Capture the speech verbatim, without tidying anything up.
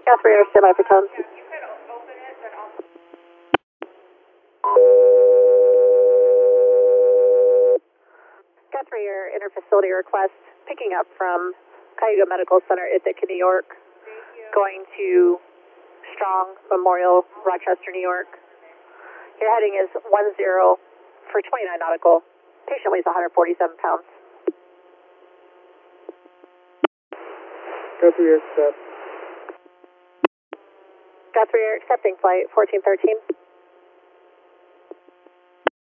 Guthrie Air, stand by for tone. Guthrie Air, interfacility request, picking up from Cayuga Medical Center, Ithaca, New York, going to Strong Memorial, Rochester, New York. Your heading is one zero for twenty-nine nautical. Patient weighs one hundred forty-seven pounds. Guthrie Air, accept. Guthrie Air, accepting flight fourteen thirteen.